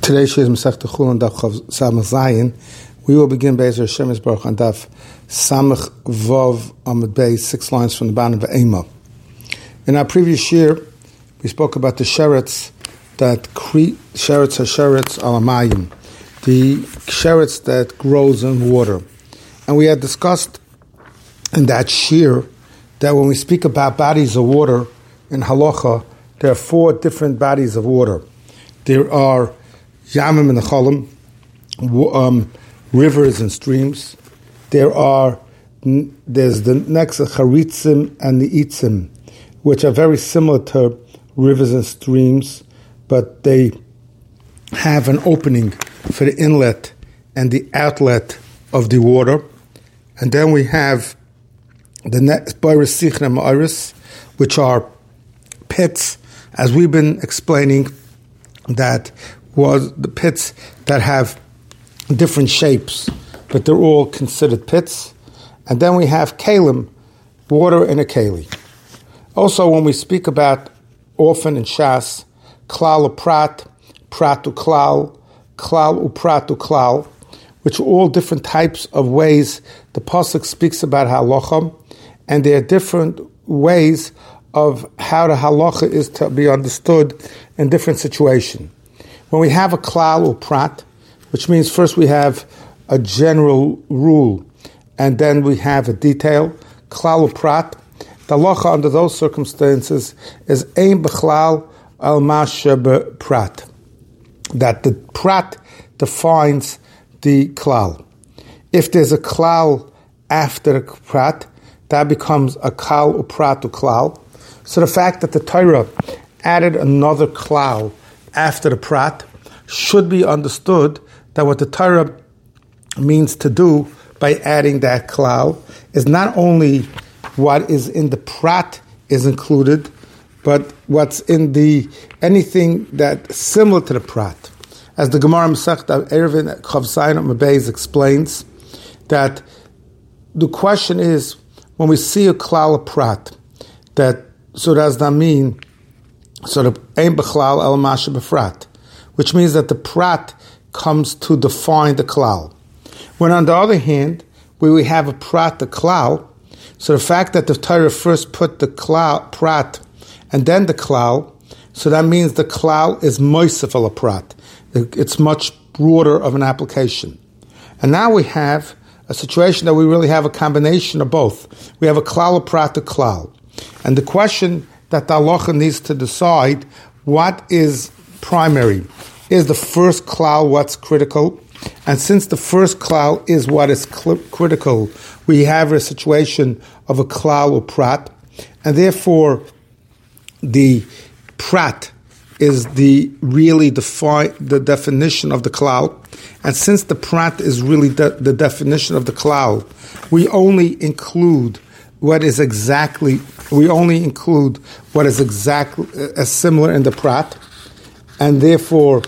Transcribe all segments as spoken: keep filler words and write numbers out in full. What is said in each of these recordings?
Today she is Masechta Chulin Daf Chav Samach Zayin. We will begin Be'ezer Hashem Yisbarach on Daf Samach Vav Amud Beis, six lines from the bottom of Ema. In our previous year, we spoke about the sheretz that create sheretz hasheretz alamayim, the sheretz that grows in water, and we had discussed in that shir that when we speak about bodies of water in halacha, there are four different bodies of water. There are Yamim and Nechalim, um, rivers and streams. There are there's the next Charitzim and the Itzim, which are very similar to rivers and streams, but they have an opening for the inlet and the outlet of the water. And then we have the next Boris Sichna and Ma'aris, which are pits, as we've been explaining, that was the pits that have different shapes, but they're all considered pits. And then we have kalim, water in a keli. Also, when we speak about often in Shas, klal uprat, prat uklal, klal uprat uklal, which are all different types of ways the pasuk speaks about halacha, and there are different ways of how the halacha is to be understood in different situations. When we have a klal or prat, which means first we have a general rule, and then we have a detail, klal or prat, the halacha under those circumstances is ein b'chlal al masha prat, that the prat defines the klal. If there's a klal after the prat, that becomes a klal or prat or klal. So the fact that the Torah added another klal after the prat should be understood that what the Torah means to do by adding that klal is not only what is in the prat is included, but what's in the anything that's similar to the prat. As the Gemara Masechta Eruvin Chav Zayin Amud Beis explains, that the question is, when we see a klal of prat, that so does that mean sort of ein b'chlal el masha b'frat, which means that the prat comes to define the klal. When on the other hand, where we have a prat, the klal, so the fact that the Torah first put the klal, prat, and then the klal, so that means the klal is moisef al prat. It's much broader of an application. And now we have a situation that we really have a combination of both. We have a klal of prat, the klal. And the question that the halacha needs to decide, what is primary? Is the first klal what's critical? And since the first klal is what is cl- critical, we have a situation of a klal or prat, and therefore the prat is the really defi- the definition of the klal. And since the prat is really de- the definition of the klal, we only include what is exactly, we only include what is exactly uh, similar in the prat, and therefore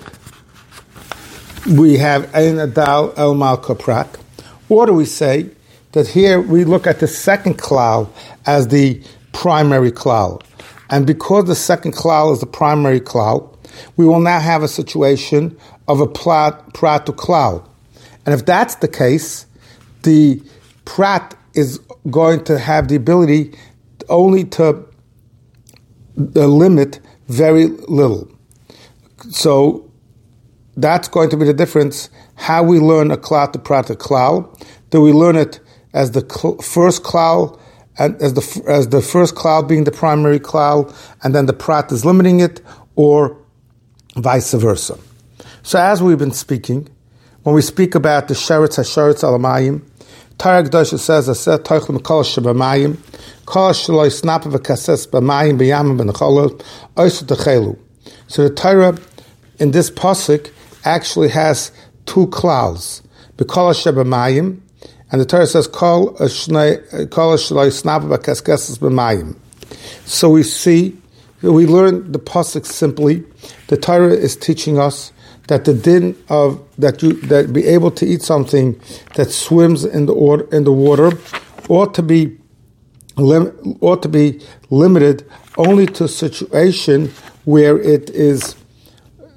we have ein adal el malka prat. Or do we say that here we look at the second klal as the primary klal, and because the second klal is the primary klal, we will now have a situation of a prat, prat to klal. And if that's the case, the prat is going to have the ability only to uh, limit very little. So that's going to be the difference, how we learn a klal to prat to klal. Do we learn it as the cl- first klal, and as the as the first klal being the primary klal, and then the prat is limiting it, or vice versa? So as we've been speaking, when we speak about the sheretz hasheretz alamayim, Torah Kedosha says, "Aseh toichlem kol shebamayim, kol sheloi snap v'kases b'mayim b'yamim b'necholot oisu techelu." So the Torah in this pasuk actually has two klals, b'kol shebamayim, and the Torah says, "Kol sheloi snap v'kases b'mayim." So we see, we learn the pasuk simply. The Torah is teaching us that the din of that you that be able to eat something that swims in the or, in the water ought to be lim, ought to be limited only to a situation where it is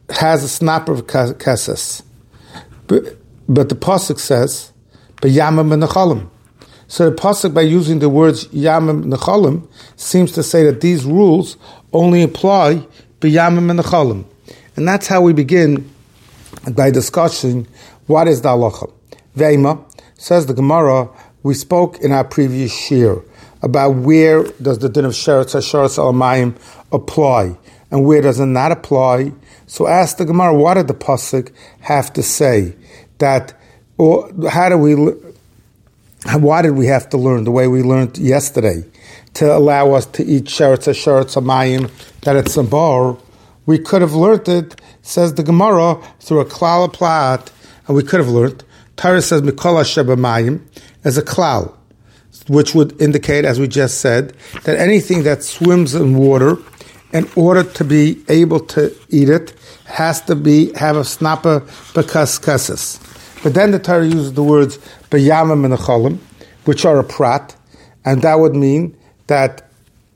has a snapper of kesses. But, but the pasuk says, "B'yamim v'nechalim." So the pasuk, by using the words "yamim nechalim," seems to say that these rules only apply b'yamim and nechalim, and that's how we begin by discussing what is the halacha. Ve'ima, says the Gemara, we spoke in our previous shir about where does the din of sheretz hasharetz al mayim apply and where does it not apply. So ask the Gemara, what did the pasuk have to say? That, or how do we? Why did we have to learn the way we learned yesterday to allow us to eat sheretz hasharetz al mayim, that it's a bar? We could have learned it, says the Gemara, through a klal plat, and we could have learned. Torah says mikol asher b'mayim as a klal, which would indicate, as we just said, that anything that swims in water, in order to be able to eat it, has to be have a snapper b'kaskasis. But then the Torah uses the words b'yamim and nechalim, which are a prat, and that would mean that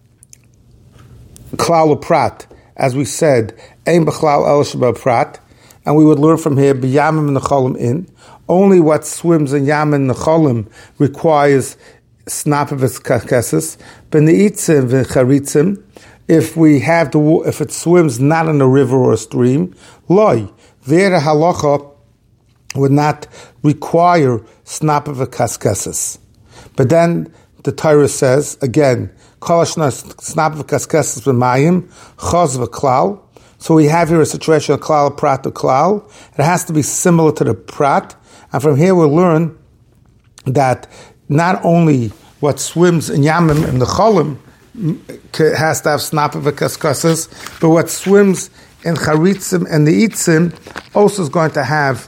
klal prat, as we said, ein b'chlal el sheba prat, and we would learn from here b'yamim and nechalim in. Only what swims in yam and nechalim requires snap of its kakeses. B'neitzim v'charitzim, if we have the if it swims not in a river or a stream, loy, there the halacha would not require snap of a kaskeses. But then the Torah says again, kolashna snap of a kaskeses b'mayim chaz v'klal. So we have here a situation of klal prat to klal. It has to be similar to the prat, and from here we'll learn that not only what swims in yamim and the cholim has to have snap of a kaskeses, but what swims in charitzim and the itzim also is going to have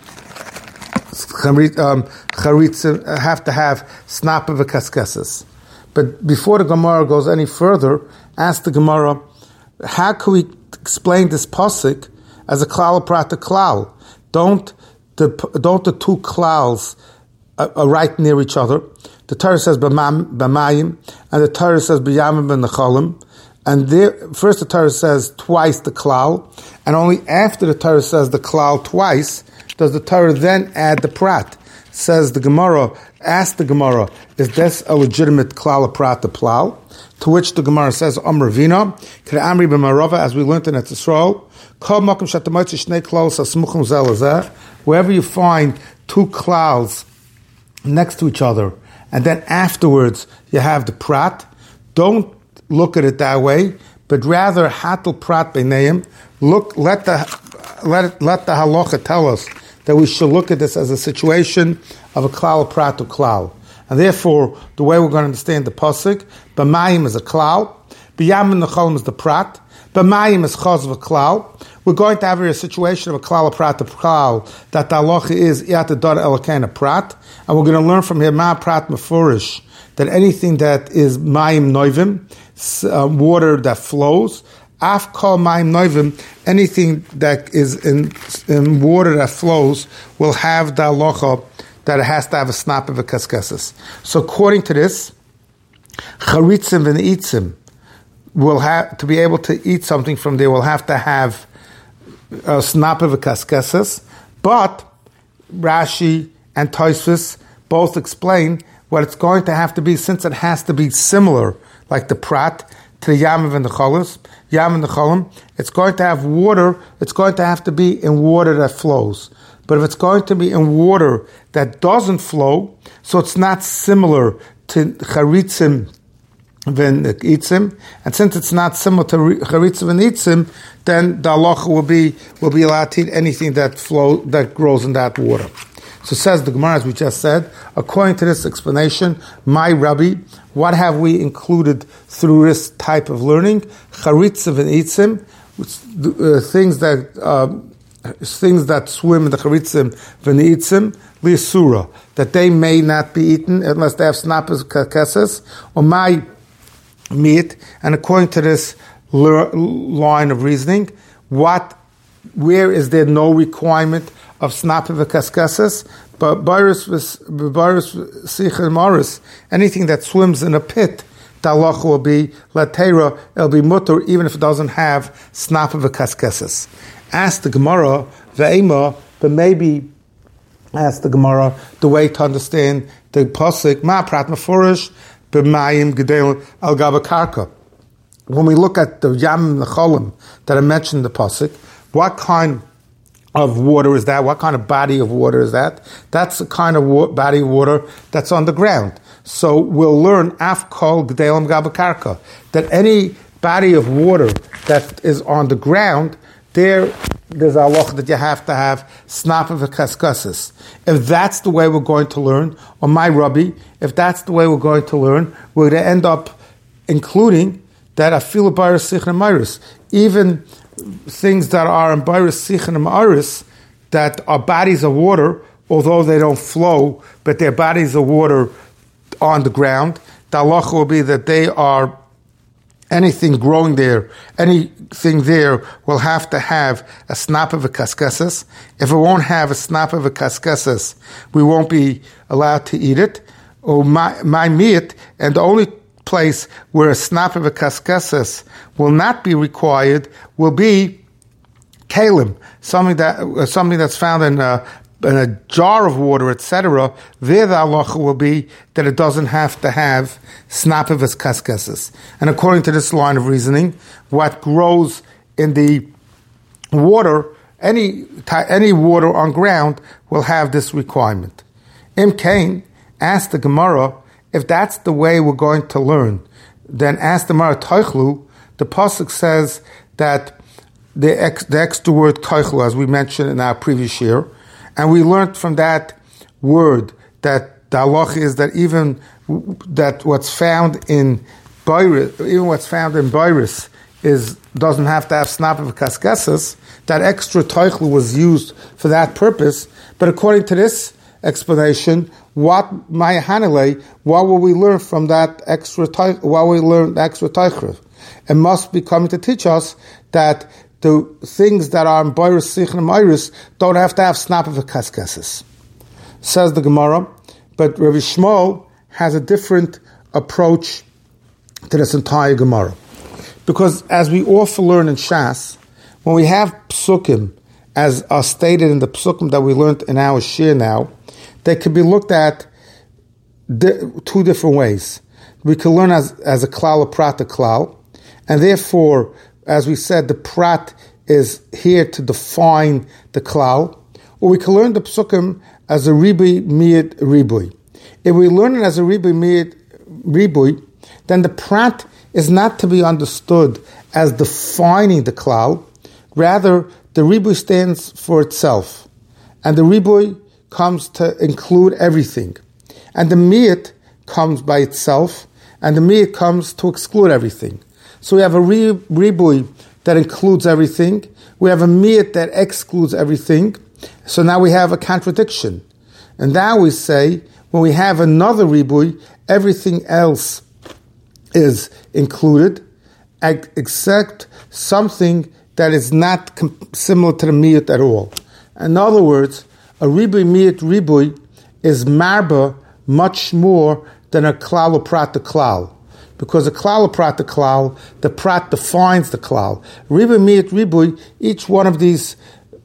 um, charitzim have to have snap of a kaskeses. But before the Gemara goes any further, ask the Gemara, how can we explain this pasuk as a klal prat to klal? Don't the don't the two klals are, are right near each other? The Torah says b'mayim, and the Torah says b'yamim and nechalim. And there, first the Torah says twice the klal, and only after the Torah says the klal twice does the Torah then add the prat. Says the Gemara, ask the Gemara, is this a legitimate klal prat to plal? To which the Gemara says, Om Ravina, K're Amri b'marava, as we learned in Etzisrael, Kol makom shatamoitzi shnei klalos asmuchim zeh lezeh, wherever you find two klals next to each other, and then afterwards you have the prat, don't look at it that way, but rather hatel prat b'neim. Look, let the let it, let the halacha tell us that we should look at this as a situation of a klal prat to klal. And therefore, the way we're going to understand the pasuk, b'mayim is a klal, b'yamim nechalim is the prat, b'mayim is chaz v'klal. We're going to have here a situation of a klal prat to klal, that the halacha is yat dar elakain a prat, and we're going to learn from here ma prat mefurish, that anything that is mayim noivim, uh, water that flows, af kol mayim noivim, anything that is in, in water that flows will have the halacha that it has to have a snap of a kaskeses. So according to this, charitzim and itzim will have to be able to eat something from there. Will have to have a snap of a kaskeses. But Rashi and Tosfos both explain what it's going to have to be, since it has to be similar, like the prat to the yamav and the cholos, yam and the cholim. It's going to have water. It's going to have to be in water that flows. But if it's going to be in water that doesn't flow, so it's not similar to charitzim and itzim, and since it's not similar to charitzim and itzim, then the halacha will be will be allowed to eat anything that flow that grows in that water. So says the Gemara, as we just said, according to this explanation, my Rabbi, what have we included through this type of learning? Charitzim and itzim, uh, things that. Uh, things that swim in the charitzim v'ni'itzim li'asura, that they may not be eaten unless they have snappers kakeses, or my meat. And according to this line of reasoning, what, where is there no requirement of snapper v'kakeses? But baris sicha maris, anything that swims in a pit, the halacha will be latera, it'll be mutter even if it doesn't have snapper v'kakeses. ask the Gemara, ve'ema, but maybe ask the Gemara the way to understand the pasuk, ma prat mefurish, b'mayim gedel al gava karka. When we look at the Yam Necholim that I mentioned in the pasuk, what kind of water is that? What kind of body of water is that? That's the kind of wa- body of water that's on the ground. So we'll learn af kol g'delim gava karka, that any body of water that is on the ground, there there's a halacha that you have to have snap of a kaskasis. If that's the way we're going to learn, or my Rabbi, if that's the way we're going to learn, we're going to end up including that afilu bayris sichon ma'aris, even things that are in bayris sichon ma'aris, that are bodies of water, although they don't flow, but they're bodies of water on the ground. The halacha will be that they are anything growing there, anything there will have to have a snap of a kaskasas. If it won't have a snap of a kaskasas, we won't be allowed to eat it. Or my, my meat, and the only place where a snap of a kaskasas will not be required will be kalim, something that uh, something that's found in a, in a jar of water, et cetera. There the halacha will be that it doesn't have to have snap of its kaskasas. And according to this line of reasoning, what grows in the water, any any water on ground, will have this requirement. Im Kain asked the Gemara, if that's the way we're going to learn, then ask the Gemara toichlu. The pasuk says that the, ex, the extra word toichlu, as we mentioned in our previous year, and we learned from that word that the halach is that even that what's found in Bayris, even what's found in Bayris is doesn't have to have snap of kaskasas. That extra toichlu was used for that purpose. But according to this explanation, what my hanele, what will we learn from that extra toich? What will we learn the extra toichlu? It must be coming to teach us that the things that are in Bayris, Sichon, and Ma'aris don't have to have snap of a kaskasas. Says the Gemara, but Rabbi Shmuel has a different approach to this entire Gemara. Because as we often learn in Shas, when we have psukim, as are stated in the psukim that we learned in our shir now, they can be looked at di- two different ways. We can learn as, as a klal, a prat, a klal, and therefore, as we said, the prat is here to define the klal, or we can learn the psukim as a ribui miyad ribui. If we learn it as a ribui miyad ribui, then the prat is not to be understood as defining the klal. Rather, the ribui stands for itself, and the ribui comes to include everything, and the miyat comes by itself, and the miyat comes to exclude everything. So we have a ribui that includes everything. We have a miyat that excludes everything. So now we have a contradiction. And now we say, when we have another ribui, everything else is included, except something that is not com- similar to the miyat at all. In other words, a ribui miyat ribui is marba much more than a klal or prat the klal. Because a klal or prat the klal, the prat defines the klal. Ribui miyat ribui, each one of these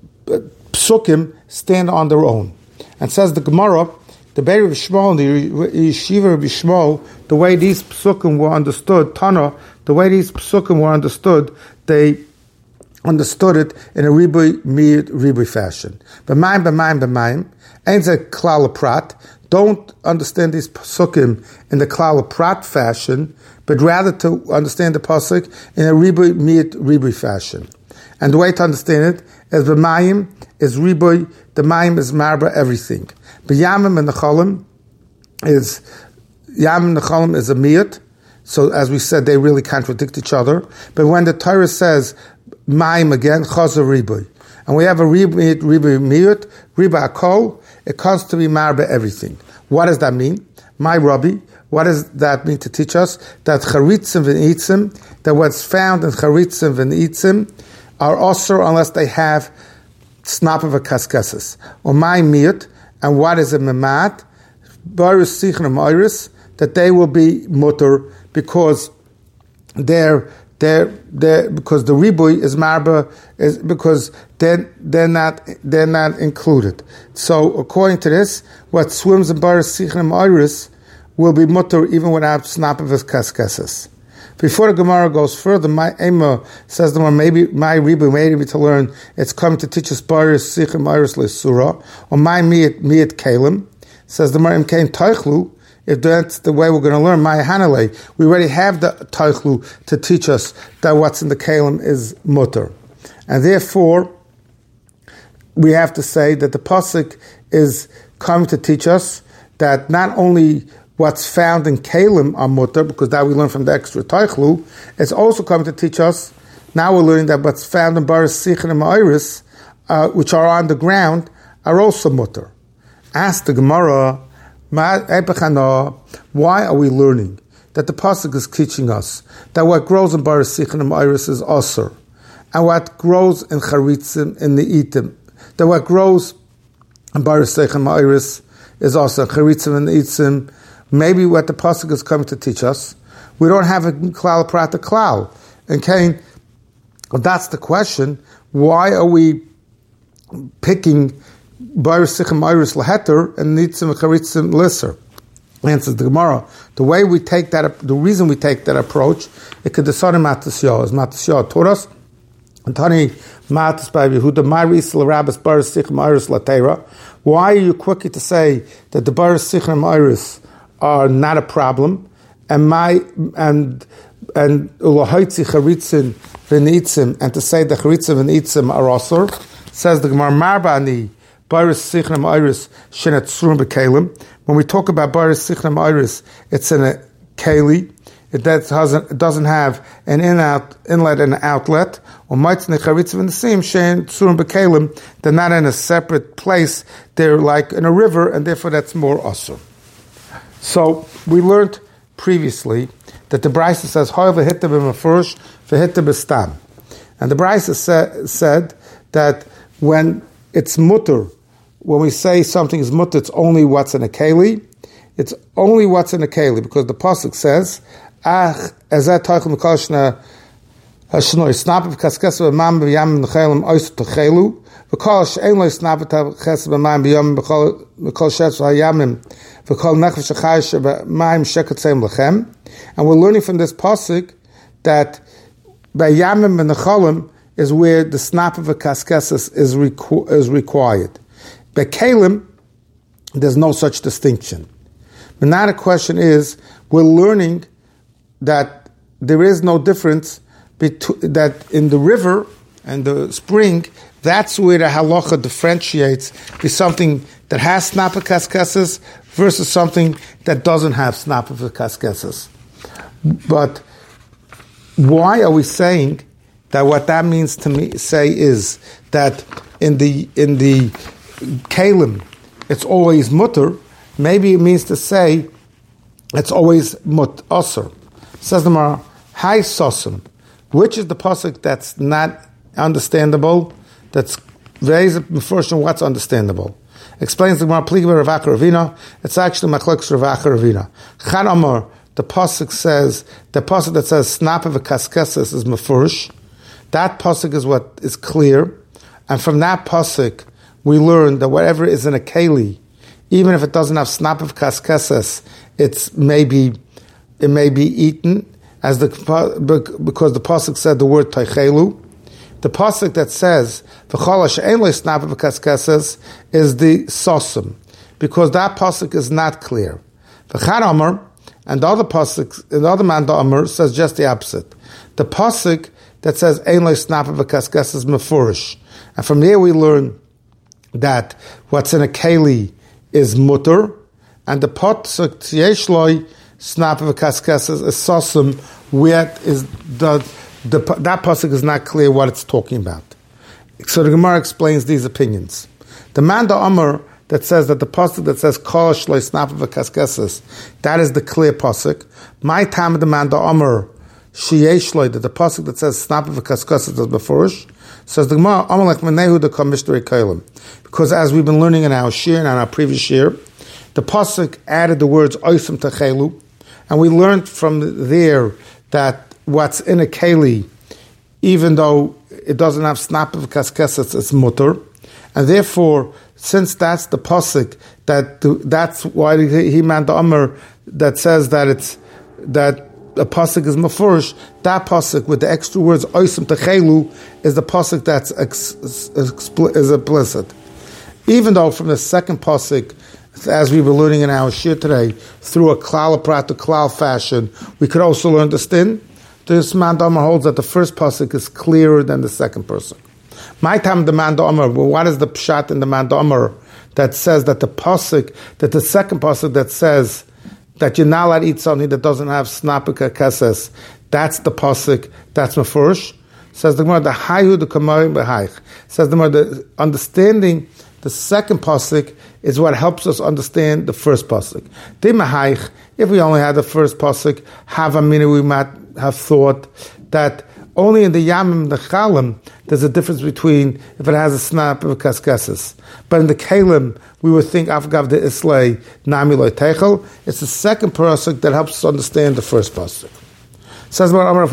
psukim stand on their own. And says the Gemara, the Be'er of Shmuel, the Yeshiva of Shmuel, the way these psukim were understood, Tana, the way these psukim were understood, they understood it in a ribui miyat ribui fashion. B'mayim, b'mayim, b'mayim, ain't a klal or prat. Don't understand these pasukim in the klal prat fashion, but rather to understand the pasuk in a ribui miyat ribui fashion. And the way to understand it is the mayim is ribui, the mayim is marba everything. But yamim and necholim is yamim and necholim is a miyat. So as we said, they really contradict each other. But when the Torah says mayim again, chazer ribui, and we have a ribui ribui miyat ribui akol, it comes to be marba everything. What does that mean? My Rabbi, what does that mean to teach us? That charitzim v'nitzim, that what's found in charitzim v'nitzim are osur unless they have snap of a kaskasas. Or my miyat, and what is a memat? Baris sichon ma'aris, that they will be mutter because they're they're, they're, because the ribui is marba, is because they're, they're not, they're not included. So according to this, what swims in baris sichrim iris will be mutter even without snap of his kaskesses. Before the Gemara goes further, my Ema says the one maybe my ribui made me to learn it's coming to teach us baris sichrim iris lesura, or my miyat miyat kalim. Says the Marim Kain Teichlu, if that's the way we're going to learn, my Hanale, we already have the Teichlu to teach us that what's in the Kalim is mutter. And therefore, we have to say that the Pasuk is coming to teach us that not only what's found in Kalim are mutter, because that we learn from the extra Teichlu, it's also coming to teach us, now we're learning that what's found in Baris Sichon and Ma'iris, uh, which are on the ground, are also mutter. Ask the Gemara, why are we learning that the Pasuk is teaching us that what grows in Baris Sichon and Iris is Asur, and what grows in Charitzim in the Itim, that what grows in Baris Sichon and Iris is Asur, Charitzim and the Itim, maybe what the Pasuk is coming to teach us, we don't have a Klal Prat Klal. And Cain, well, that's the question, why are we picking Baris Sichon Iris Laheter and Nitzim Charitzim Lisser? Answers the Gemara. The way we take that, the reason we take that approach, it could decide in Matasya, as Matasya taught us. Antani Matas by Yehuda, Maris Rabbis Baris Sichon Iris Latera. Why are you quicker to say that the Baris Sichon Iris are not a problem, and my and and Ulahaitzi Charitzim V'Nitzim, and to say the Charitzim V'Nitzim are Asur? Says the Gemara Marbani. Baris Sichon Iris Shenet Surim B'Kalim. When we talk about Baris Sichon Iris, it's in a keli. It doesn't, it doesn't have an in-out inlet and an outlet. Or Maitzne Charitzim in the same Shenet Surim B'Kalim. They're not in a separate place. They're like in a river, and therefore that's more asur. So we learned previously that the Brisa says Hoy v'hitta b'mafurish v'hitta b'stam, and the Brisa sa- said that when it's mutter, when we say something is mutter, it's only what's in a keli. It's only what's in a keli, because the pasuk says, "Ach ezat taychel mekashna hashnoi snap of kaskes b'mam b'yam nechelim ois techelu v'kol she'en lo snap kaskes b'mam b'yam v'kol shetz hayamim v'kol nechvesh achayis b'mayim shekatzem lechem." And we're learning from this pasuk that b'yamim and nechelim is where the snap of a kaskesses is, requ- is required. But Kalim, there's no such distinction. But now the question is, we're learning that there is no difference between that in the river and the spring. That's where the halacha differentiates between something that has snap of kaskesses versus something that doesn't have snap of kaskesses. But why are we saying that what that means to me say is that in the in the kalim it's always mutter? Maybe it means to say it's always mut asur. Says the Gemara, Hai Sosum, which is the pasuk that's not understandable? That's very first on what's understandable. Explains the Gemara, Pligba Ravaka Ravina. It's actually Machlokes Ravaka Ravina. Chad Amar, the pasuk says the pasuk that says snap of a kaskeses is mefurish. That pasuk is what is clear, and from that pasuk we learn that whatever is in a keli, even if it doesn't have snap of kaskeses, it's maybe it may be eaten, as the because the pasuk said the word teichelu. The pasuk that says v'chol she'en lo snap of kaskeses is the sosum, because that pasuk is not clear. V'chad Amar, and the other pasuk, the other man the Amar says just the opposite. The pasuk that says ein lo snap of kaskeses is mefurish, and from there we learn that what's in a keli is mutter, and the pasuk yesh lo snap of kaskeses is sosum, where is the, the that pasuk is not clear what it's talking about. So the Gemara explains these opinions. The man the Amar that says that the pasuk that says kol shlo snap of kaskeses, that is the clear pasuk. My time of the man the Amar sheyesh lo, that the pasuk that says snap of kaskeses is beforish. Says the Gemara, Amalek Menehu the Kamishtere Kalim. Because as we've been learning in our shir and on our previous shir, the pasuk added the words Oisim Techelu, and we learned from there that what's in a keli, even though it doesn't have snap of kaskesses, it's mutter. And therefore, since that's the pasuk, that that's why he meant the Amr that says that it's that the pasuk is mafurish. That pasuk with the extra words oisim techelu is the pasuk that's ex, ex, is explicit. Even though from the second pasuk, as we were learning in our shir today, through a klal prat to klal fashion, we could also learn the stin. This man Damar holds that the first pasuk is clearer than the second pasuk. My time the man Damar. Well, what is the pshat in the man Damar that says that the pasuk, that the second pasuk that says that you're not allowed to eat something that doesn't have snapika keses, that's the pasuk, that's mafurish. Says the Gemara, the hayu the kamarim behaich. Says the Gemara, the understanding the second pasuk is what helps us understand the first pasuk. The mahaich, if we only had the first pasuk, have a minute we might have thought that only in the yamim, the chalim, there's a difference between if it has a snap of kaskeses. But in the kalim, we would think afgav de islay nami loy techel. It's the second pasuk that helps us understand the first pasuk. Says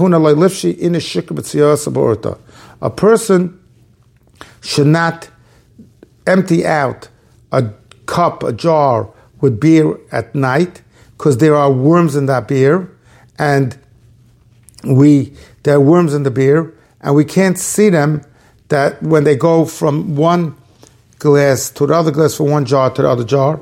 a person should not empty out a cup, a jar with beer at night, because there are worms in that beer, and we there are worms in the beer, and we can't see them that when they go from one glass to the other glass, from one jar to the other jar.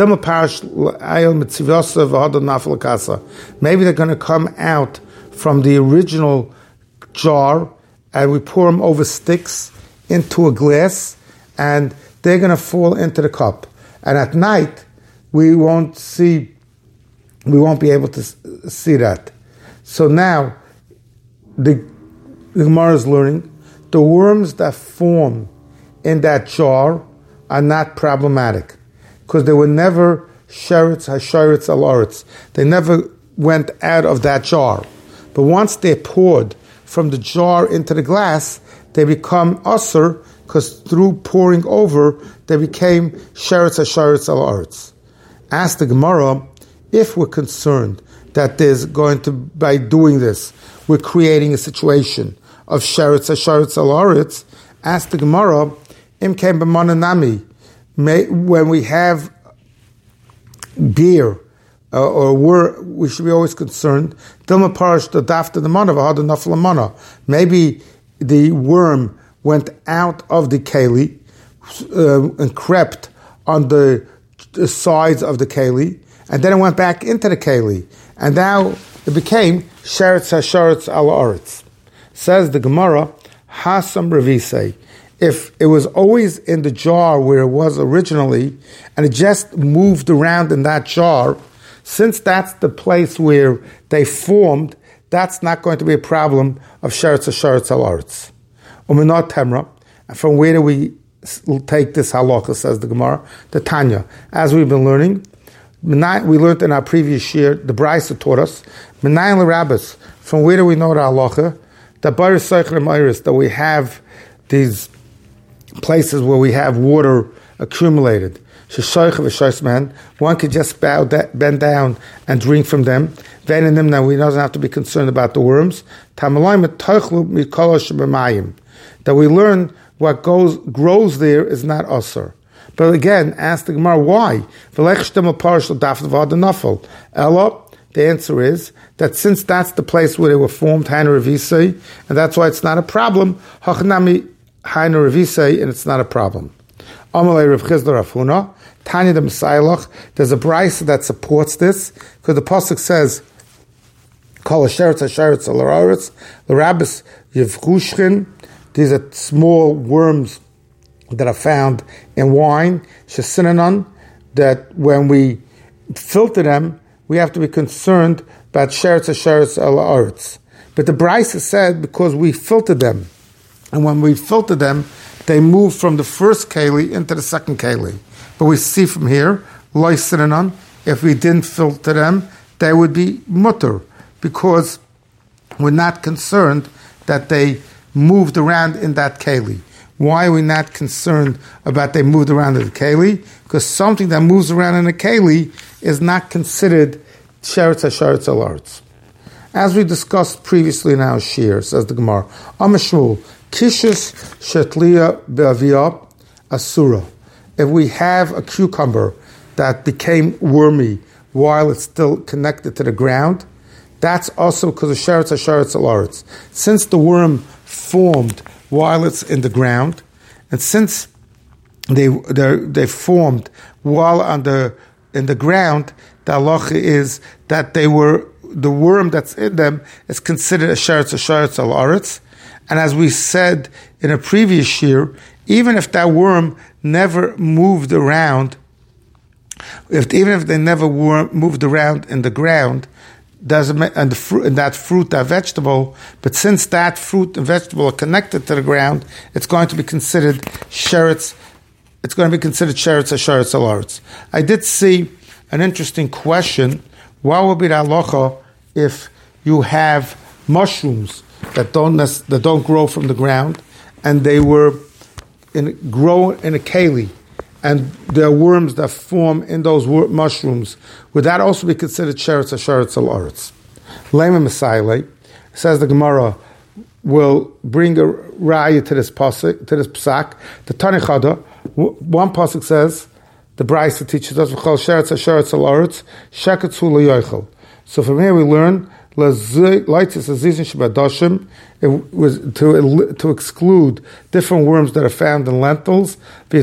Maybe they're going to come out from the original jar, and we pour them over sticks into a glass, and they're going to fall into the cup. And at night, we won't see, we won't be able to see that. So now, the, the Gemara is learning, the worms that form in that jar are not problematic, because they were never sheretz, hasheretz, aloretz. They never went out of that jar. But once they're poured from the jar into the glass, they become usher, because through pouring over, they became sheretz, hasheretz, aloretz. Ask the Gemara, if we're concerned that there's going to, by doing this, we're creating a situation of sheretz, hasheretz, aloretz, ask the Gemara, im kem b'monanami, when we have beer, uh, or we're, we should be always concerned, dilma parash the dafta the mana v'hada nafla mana. Maybe the worm went out of the keli uh, and crept on the, the sides of the keli, and then it went back into the keli, and now it became sheretz hasheretz al aretz. Says the Gemara, hasam revisei. If it was always in the jar where it was originally, and it just moved around in that jar, since that's the place where they formed, that's not going to be a problem of sheretz hasheretz al aretz. Uminot temra. From where do we take this halacha, says the Gemara? The Tanya. As we've been learning, we learned in our previous year, the Brisa taught us, Menayin l'Rabbis. From where do we know the halacha? That Baris Seicher Meiris, that we have these places where we have water accumulated. One could just bow da- bend down and drink from them. Then in them now we doesn't have to be concerned about the worms. That we learn what goes grows there is not usher. But again, ask the Gemara why. Ella, the answer is that since that's the place where they were formed, Hainu Revisei, and that's why it's not a problem, Hachnami Hainu Revisei, and it's not a problem. Amalei Rav Chizda Rav Huna, Tanya the Messiah, there's a brisa that supports this, because the pasuk says, Kol Hasheretz Hasheretz Alaretz, the rabbis Yevchushchin, these are small worms that are found in wine, Shesinanon, that when we filter them, we have to be concerned about sheretz hasheretz al aretz. But the Brisa said because we filtered them, and when we filtered them, they moved from the first keli into the second keli. But we see from here, loy sinanon, if we didn't filter them, they would be mutter, because we're not concerned that they moved around in that keli. Why are we not concerned about they moved around in the keli? Because something that moves around in a keli is not considered sheretz hasheretz al aretz. As we discussed previously in our shir, says the Gemara, Amashul, Kishis Shetliya Be'aviyah Asura. If we have a cucumber that became wormy while it's still connected to the ground, that's also because of Sheretz HaSheretz Al-Aretz. Since the worm formed while it's in the ground, and since they they formed while on the, in the ground, the halacha is that they were, the worm that's in them is considered a Sheretz HaSheretz Al-Aretz. And as we said in a previous year, even if that worm never moved around, if even if they never were, moved around in the ground, doesn't and the fruit and that fruit, that vegetable, but since that fruit and vegetable are connected to the ground, it's going to be considered sheretz. It's going to be considered sheretz hasheretz al-aretz. I did see an interesting question: what would be the halacha if you have mushrooms that don't that don't grow from the ground, and they were in, grow in a keli, and there are worms that form in those wor- mushrooms? Would that also be considered sheretz hasheretz al-aretz? Lema Messiah says the Gemara will bring a raya to this pasuk, to this psak. The Tani Chada, one pasuk says, the Brisa teaches us v'chol sheretz hasheretz al-aretz sheketzu leyochel. So from here we learn it was to to exclude different worms that are found in lentils, a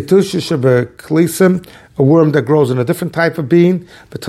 worm that grows in a different type of bean,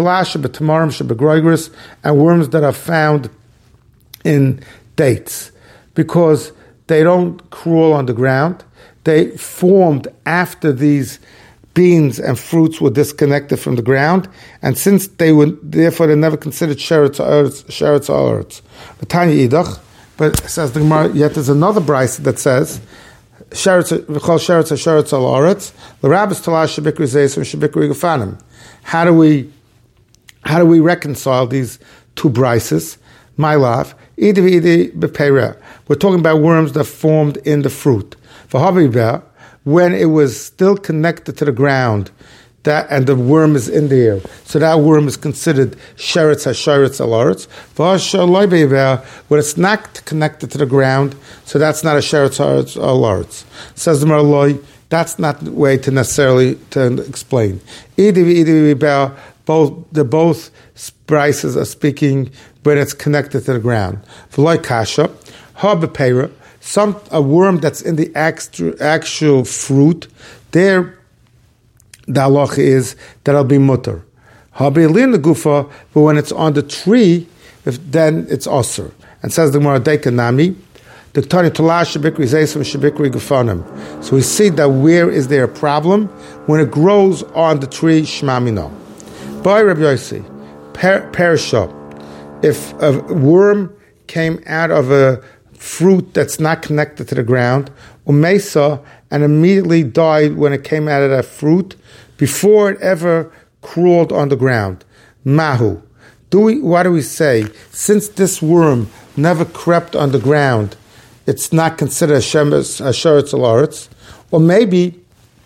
and worms that are found in dates, because they don't crawl on the ground. They formed after these beans and fruits were disconnected from the ground, and since they were, therefore they're never considered sheretz ha'aretz. But Tanya Idach, but says the Gemara, yet there's another brisa that says sheretz v'chol sheretz ha'aretz ha'aretz l'rabbis talash shebikri zeis shebikri gefanim. How do we how do we reconcile these two brises? My love, idi v'idi b'peira. We're talking about worms that formed in the fruit. V'havibah, when it was still connected to the ground, that and the worm is in there, so that worm is considered sheretz hasheretz al-aretz. When it's not connected to the ground, so that's not a sheretz hasheretz al-aretz. Says the Marloi, that's not the way to necessarily to explain. Both the both prices are speaking when it's connected to the ground. V'loi kasha ha b'peira. Some a worm that's in the actual, actual fruit, there the halacha is that it'll be mutter. Habeilin the gufa, but when it's on the tree, if then it's osir. And says the Gemara Dekanami, the Tani Talash Shabikri Zeisam Shabikri Gufanim. So we see that where is there a problem? When it grows on the tree, Shmamino. By Rabbi Yossi, Perisha, if a worm came out of a fruit that's not connected to the ground, umesa, and immediately died when it came out of that fruit before it ever crawled on the ground. Mahu. Do we? What do we say? Since this worm never crept on the ground, it's not considered a sheretz al-aretz, or maybe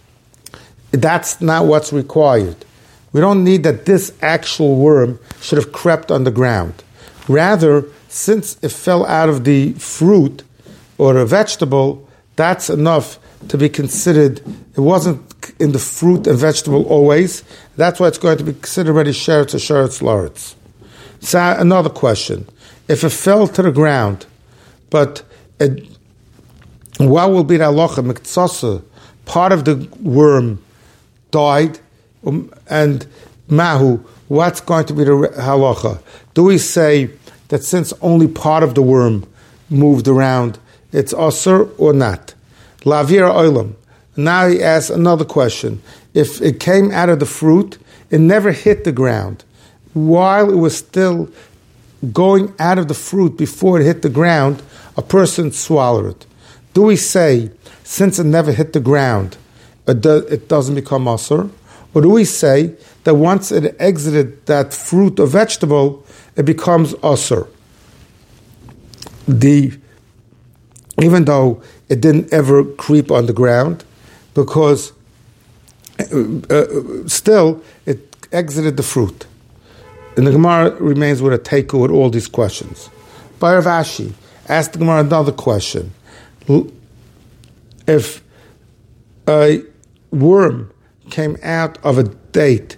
that's not what's required. We don't need that this actual worm should have crept on the ground. Rather, since it fell out of the fruit or a vegetable, that's enough to be considered. It wasn't in the fruit and vegetable always. That's why it's going to be considered already sheretz or sheretz laretz. So another question: if it fell to the ground, but it, what will be the halacha? Miktsasa, part of the worm died, um, and mahu. What's going to be the halacha? Do we say that since only part of the worm moved around, it's asur or not? Lavira oilam. Now he asks another question. If it came out of the fruit, it never hit the ground. While it was still going out of the fruit before it hit the ground, a person swallowed it. Do we say, since it never hit the ground, it, do, it doesn't become asur? Or do we say that once it exited that fruit or vegetable, it becomes asur? The even though it didn't ever creep on the ground, because uh, still it exited the fruit. And the Gemara remains with a taker with all these questions. By Rav Ashi, asked the Gemara another question. If a worm came out of a date,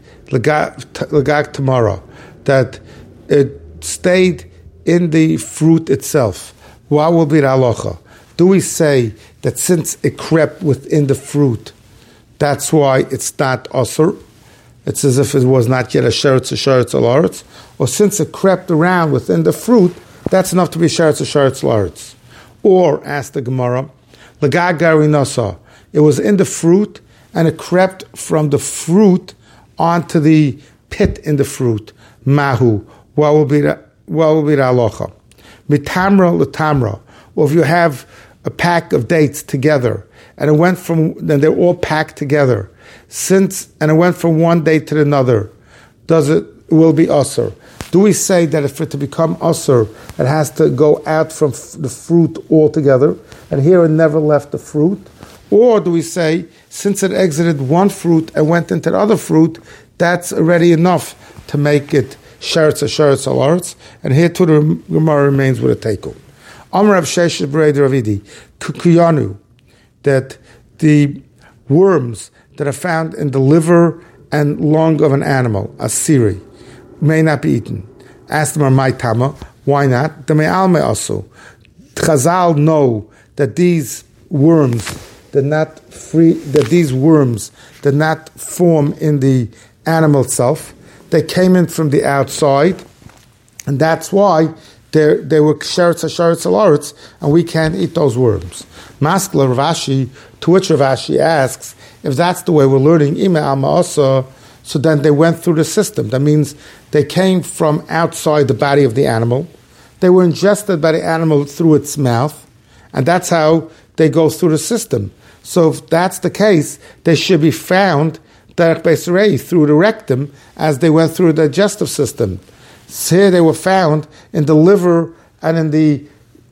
Lagag tomorrow, that it stayed in the fruit itself, what will be the halacha? Do we say that since it crept within the fruit, that's why it's not osur? It's as if it was not yet a sheretz, a sheretz, a laretz. Or since it crept around within the fruit, that's enough to be sheretz, a sheretz, laretz. Or, asked the Gemara, Lagag garinasa, it was in the fruit, and it crept from the fruit onto the pit in the fruit. Mahu, what will be the, what will be the halacha? Mitamra l'tamra, or if you have a pack of dates together, and it went from, then they're all packed together, since, and it went from one date to another, does it, it will be usur? Do we say that if it to become usur, it has to go out from f- the fruit altogether, and here it never left the fruit? Or do we say, since it exited one fruit and went into the other fruit, that's already enough to make it sheretz, a sheretz, a laretz, and here too the Gemara remains with a tekel. Amar Rav Sheshes Berei Ravidi, Kukuyanu, that the worms that are found in the liver and lung of an animal, a siri, may not be eaten. Ask them, my tama, why not? The me'al me'asu. Chazal know that these worms did not free, that these worms did not form in the animal itself. They came in from the outside, and that's why they they were sheretz, sheretz, laretz, and we can't eat those worms. Maskla Rav Ashi, to which Rav Ashi asks, if that's the way we're learning, ime alma asa, so then they went through the system. That means they came from outside the body of the animal. They were ingested by the animal through its mouth, and that's how they go through the system. So if that's the case, they should be found derech beisarei, through the rectum, as they went through the digestive system. So here they were found in the liver and in the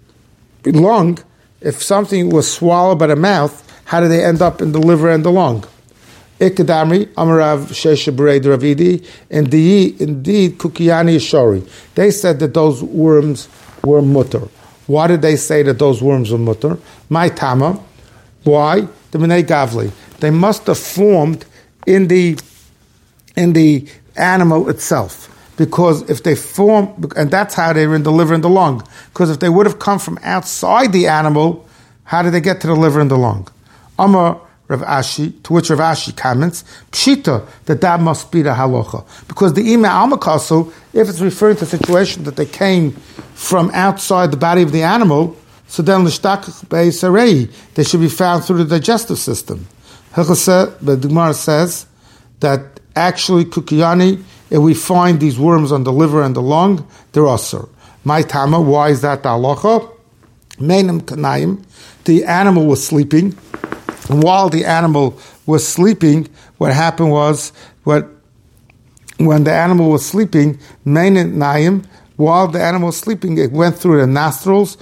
lung. If something was swallowed by the mouth, how did they end up in the liver and the lung? Ikadamri, Amarav Sheshes Berei Ravidi, indeed, indeed, Kukiyani Shori. They said that those worms were mutter. Why did they say that those worms were mutter? My tama. Why? The Bnei Gavli. They must have formed in the in the animal itself. Because if they form, and that's how they were in the liver and the lung. Because if they would have come from outside the animal, how did they get to the liver and the lung? Amar Rav Ashi, to which Rav Ashi comments, Pshita, that that must be the halacha. Because the Ime Almakasu, if it's referring to a situation that they came from outside the body of the animal, so then l'shtakach beisarei, they should be found through the digestive system. Hilchasa, the Gemara says that actually kukiyani, if we find these worms on the liver and the lung, they're asur. My tama, why is that the halacha? Meinim kanayim, the animal was sleeping, and while the animal was sleeping, what happened was, what when the animal was sleeping, meinim nayim, while the animal was sleeping, it went through the nostrils,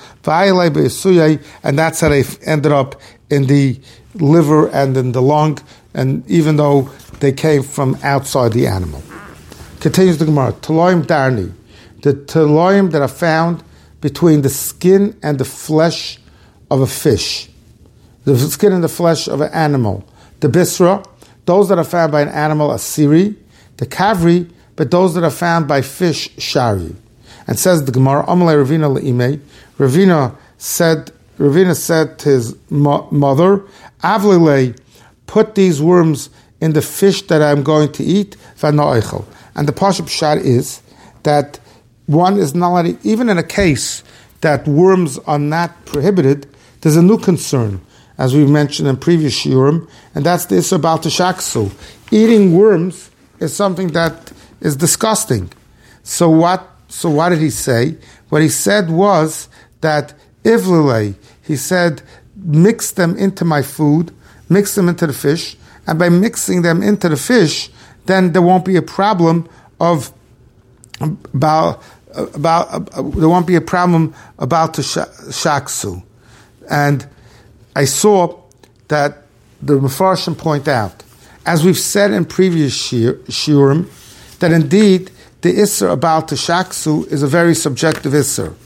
and that's how they ended up in the liver and in the lung, and even though they came from outside the animal. Continues the Gemara, Taloim Darni, the taloim that are found between the skin and the flesh of a fish, the skin and the flesh of an animal. The bisra, those that are found by an animal are siri, the kavri, but those that are found by fish, shari. And says the Gemara, Amalei Ravina le'imei, Ravina said, Ravina said to his mo- mother, Avlilei, put these worms in the fish that I'm going to eat, v'na'oichel. And the Pashup Pshat is that one is not allowed, even in a case that worms are not prohibited, there's a new concern, as we mentioned in previous shiurim, and that's the Isser Bal Teshaksu. Eating worms is something that is disgusting. So what? So what did he say? What he said was that Ivlilei, he said, mix them into my food, mix them into the fish, and by mixing them into the fish, then there won't be a problem of about about uh, there won't be a problem about the shaksu. And I saw that the Mefarshim point out, as we've said in previous shiurim, that indeed the isser about the shaksu is a very subjective isser,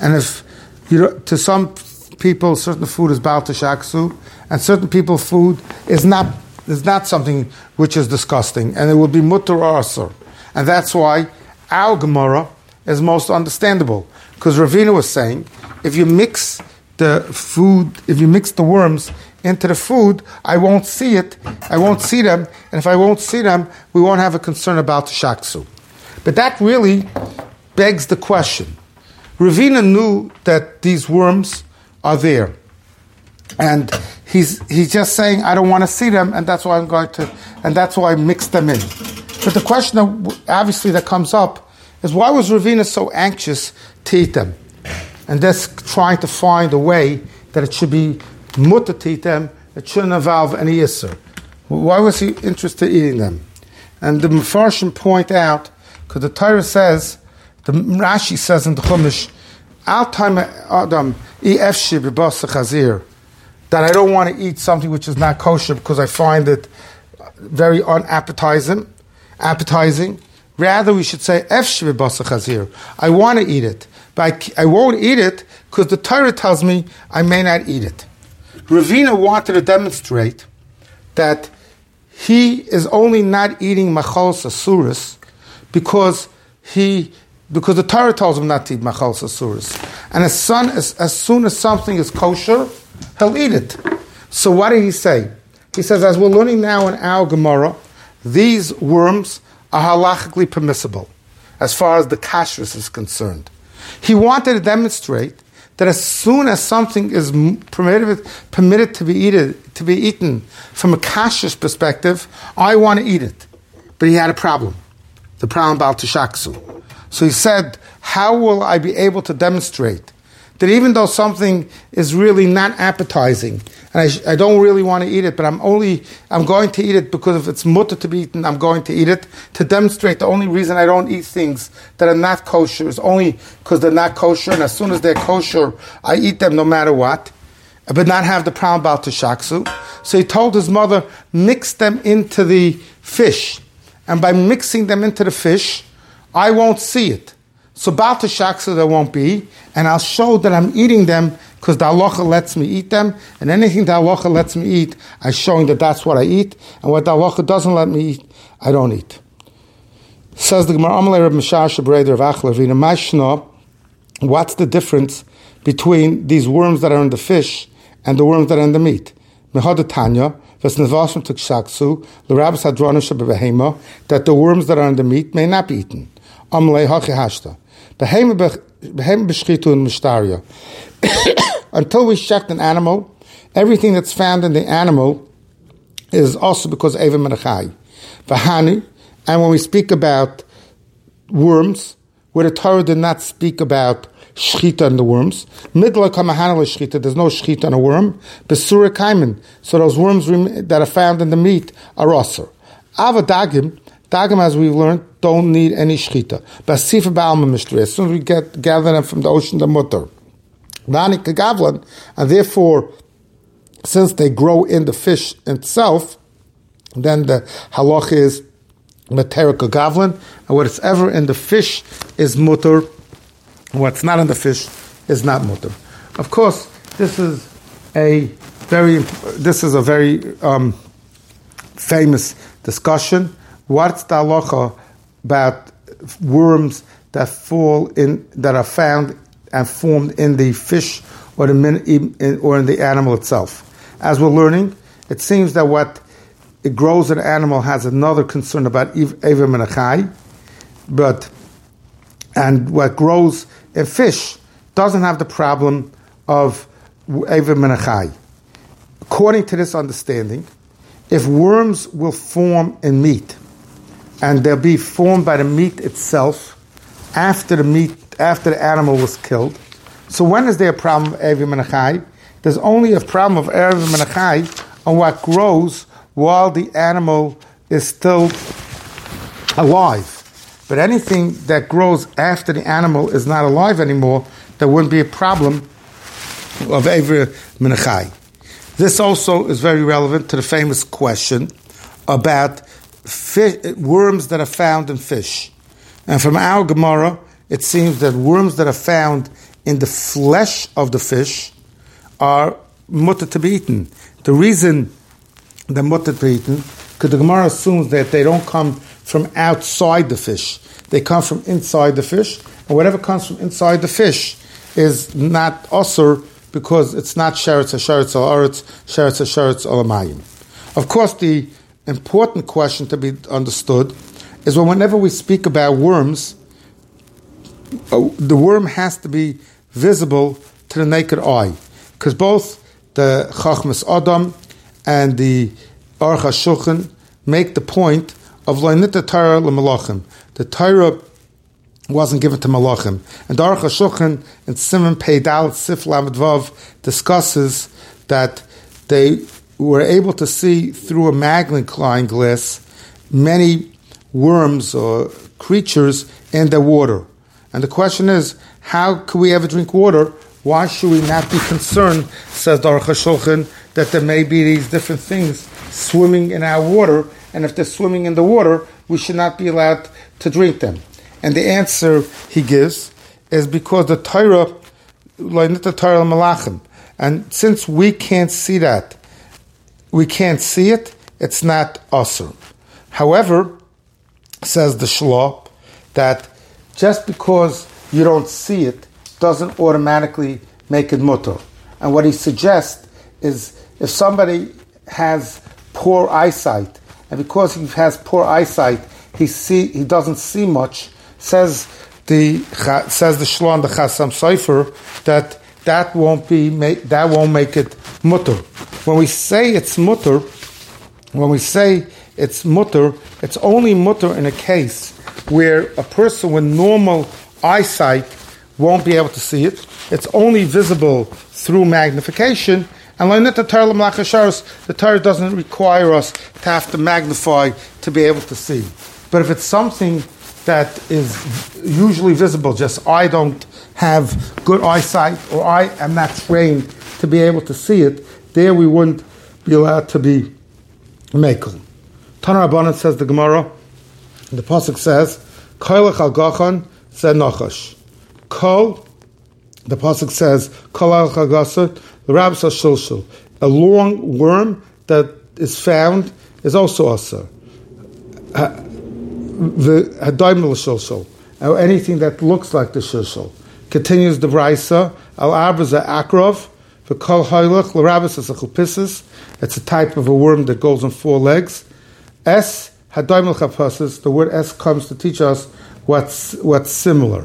And if you know, to some people, certain food is Baal Tashaksu, and certain people, food is not is not something which is disgusting, and it would be mutter or asur. And that's why our Gemara is most understandable, because Ravina was saying, if you mix the food, if you mix the worms into the food, I won't see it, I won't see them, and if I won't see them, we won't have a concern about the shaksu. But that really begs the question. Ravina knew that these worms are there, and he's he's just saying, I don't want to see them, and that's why I'm going to, and that's why I mixed them in. But the question that obviously that comes up is, why was Ravina so anxious to eat them? And just trying to find a way that it should be mutter to eat them, it shouldn't involve any isser. Why was he interested in eating them? And the Mefarshim point out, because the Torah says, the Rashi says in the Chumash, Al time Adam efshi b'basar chazir, that I don't want to eat something which is not kosher because I find it very unappetizing. Appetizing. Rather, we should say efshi b'basar chazir. I want to eat it, but I, I won't eat it because the Torah tells me I may not eat it. Ravina wanted to demonstrate that he is only not eating machalos asuris because he because the Torah tells him not to eat machalos asuris, and as soon as as soon as something is kosher, he'll eat it. So what did he say? He says, as we're learning now in our Gemara, these worms are halachically permissible as far as the kashrus is concerned. He wanted to demonstrate that as soon as something is permitted, permitted to be eaten, to be eaten from a kashrus perspective, I want to eat it. But he had a problem, the problem about tishaksu. So he said, how will I be able to demonstrate that even though something is really not appetizing, and I, sh- I don't really want to eat it, but I'm only, I'm going to eat it because if it's mutter to be eaten, I'm going to eat it, to demonstrate the only reason I don't eat things that are not kosher is only because they're not kosher, and as soon as they're kosher, I eat them no matter what, but not have the problem about tishaksu. So he told his mother, mix them into the fish, and by mixing them into the fish, I won't see it. So Baal Tashaksu there won't be, and I'll show that I'm eating them because the halacha lets me eat them, and anything the halacha lets me eat, I'm showing that that's what I eat, and what the halacha doesn't let me eat, I don't eat. Says the Gemara, Amalei Reb Mishar Shebreder of Achler Vina Mashna, what's the difference between these worms that are in the fish and the worms that are in the meat? Mehad Tanya, Vesnevasm Tukshaksu, L'Rabbis Hadronish Bebehema, that the worms that are in the meat may not be eaten. Amalei Hachi Hashta. Until we checked an animal, everything that's found in the animal is also because of Eva Menachai. Vahani, and when we speak about worms, where the Torah did not speak about shchita in the worms, midla kamahana shchita, there's no shchita in a worm, besura kaimen, so those worms that are found in the meat are osir. Ava dagim, dagim as we've learned, don't need any shchita. Basifa ba'alma mishtri. As soon as we get gather them from the ocean, the mutter. Vani kagavlan, and therefore, since they grow in the fish itself, then the halach is matera kagavlan, and whatever in the fish is mutter, what's not in the fish is not mutter. Of course, this is a very this is a very um, famous discussion. What's the halacha about worms that fall in, that are found and formed in the fish or the min, or in the animal itself? As we're learning, it seems that what it grows in an animal has another concern about Eva Menachai, but and what grows in fish doesn't have the problem of Eva Menachai. According to this understanding, if worms will form in meat, and they'll be formed by the meat itself after the meat, after the animal was killed. So when is there a problem of Evi Menachai? There's only a problem of Evi Menachai on what grows while the animal is still alive. But anything that grows after the animal is not alive anymore, there wouldn't be a problem of Evi Menachai. This also is very relevant to the famous question about fish, worms that are found in fish. And from our Gemara, it seems that worms that are found in the flesh of the fish are mutter to be eaten. The reason they're mutter to be eaten, because the Gemara assumes that they don't come from outside the fish. They come from inside the fish, and whatever comes from inside the fish is not osur, because it's not sheretz ha-sheretz al-aretz, sheretz ha-sheretz al-amayim. Of course, the important question to be understood is when whenever we speak about worms, the worm has to be visible to the naked eye, because both the Chachmas Adam and the Aruch HaShulchan make the point of Lo nitna Torah l'malachim. The Torah wasn't given to malachim, and the Aruch HaShulchan in Siman Pei Dalet Sif Lamed Vav discusses that they were able to see through a magnifying glass many worms or creatures in the water. And the question is, how could we ever drink water? Why should we not be concerned, says the Aruch HaShulchan, that there may be these different things swimming in our water, and if they're swimming in the water, we should not be allowed to drink them. And the answer he gives is because the Torah, the Torah malachim, and since we can't see that, we can't see it, it's not asur. However, says the Shlop, that just because you don't see it doesn't automatically make it mutter. And what he suggests is if somebody has poor eyesight, and because he has poor eyesight, he see he doesn't see much, says the says the Shlon, the Chasam Sofer, that that won't be that won't make it mutter. When we say it's mutter, when we say it's mutter, it's only mutter in a case where a person with normal eyesight won't be able to see it. It's only visible through magnification. And the Torah doesn't require us to have to magnify to be able to see. But if it's something that is usually visible, just I don't have good eyesight or I am not trained to be able to see it, there we wouldn't be allowed to be mekel. Tana Rabbanan, says the Gemara, the pasuk says, "Koilach al gachan ze nachash." Kol, the pasuk says, "Kol al chagasat l'rabs hashulshul." A long worm that is found is also asur. The hadaim l'shulshul, or anything that looks like the shulshul. Continues the braysa, al arbaz akrov, the kol haylach l'rabs hasachupisis. It's a type of a worm that goes on four legs. Es hadaim l'chapasis. The word es comes to teach us what's what's similar.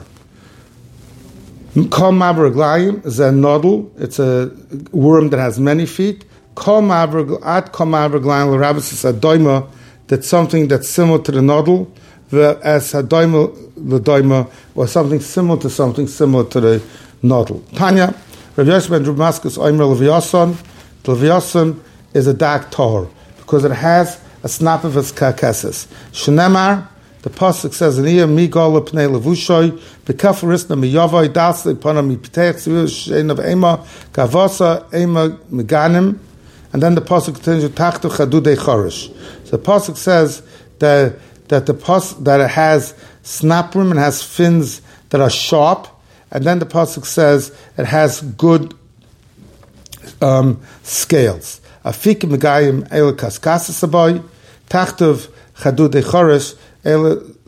Kol maver glayim is a nodal. It's a worm that has many feet. Kol maver at kol maver glayim l'rabis is a doima. That's something that's similar to the nodal. The as a doima l'doima, or something similar to something similar to the nodal. Tanya, Rav Yosef ben Damascus Omer Leviason. The Leviason is a dark tar because it has a snap of its carcasses. Shenemar. The pasuk says in here, "Mi gala pnei levushoy bekafarisna miyavai dasle pana mipteich shein of ema kavasa ema meganim," and then the pasuk continues, "Tachtu chadudei chorish." So the pasuk says that that the pas that it has snaprim and has fins that are sharp, and then the pasuk says it has good um, scales. Afik megayim el kaskasasaboy tachtuv chadudei chorish. And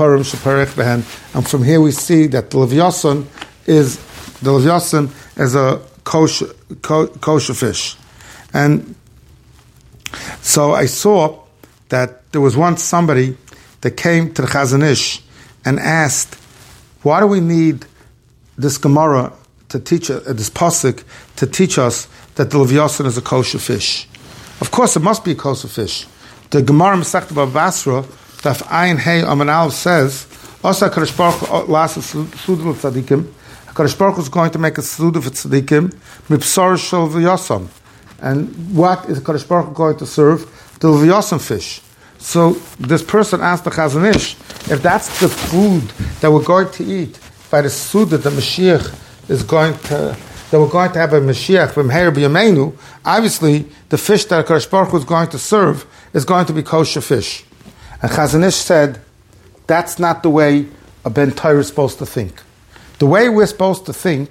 from here we see that the Leviathan is the Leviathan is a kosher, kosher fish. And so I saw that there was once somebody that came to the Chazon Ish and asked, why do we need this Gemara to teach us, uh, this pasuk to teach us that the Leviathan is a kosher fish? Of course, it must be a kosher fish. The Gemara Masechta Bava Basra, Daf Ayin Hey Amin Aleph says, "Asa Kadosh Baruch Hu last Suda l'Tzadikim." Kadosh Baruch Hu is going to make a Suda for Tzadikim, Mipsar Shel V'Yasam. And what is Kadosh Baruch Hu going to serve? The V'Yasam fish. So this person asked the Chazon Ish, if that's the food that we're going to eat by the Suda that Mashiach is going to, that we're going to have a Mashiach from Meir B'Yameinu, obviously the fish that Kadosh Baruch Hu is going to serve is going to be kosher fish. And Chazon Ish said, that's not the way a Ben Torah is supposed to think. The way we're supposed to think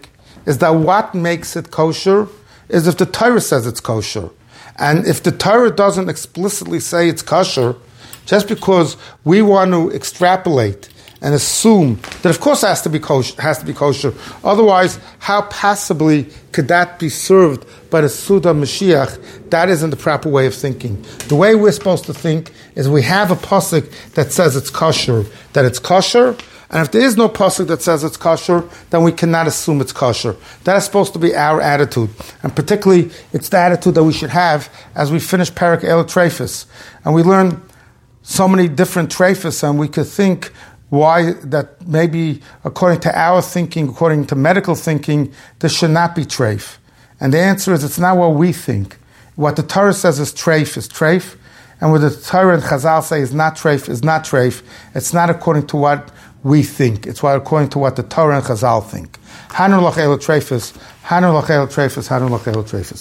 is that what makes it kosher is if the Torah says it's kosher. And if the Torah doesn't explicitly say it's kosher, just because we want to extrapolate and assume that of course it has to be kosher, has to be kosher. Otherwise, how passibly could that be served by the Suda Mashiach? That isn't the proper way of thinking. The way we're supposed to think is we have a pasuk that says it's kosher, that it's kosher, and if there is no pasuk that says it's kosher, then we cannot assume it's kosher. That is supposed to be our attitude, and particularly it's the attitude that we should have as we finish Perek El Treifus, and we learn so many different treifus, and we could think why that maybe according to our thinking, according to medical thinking, this should not be treif. And the answer is it's not what we think. What the Torah says is treif is treif, and what the Torah and Chazal say is not treif is not treif. It's not according to what we think. It's what according to what the Torah and Chazal think. Hanu l'chel treifus, hanu l'chel treifus, hanu l'chel treifus.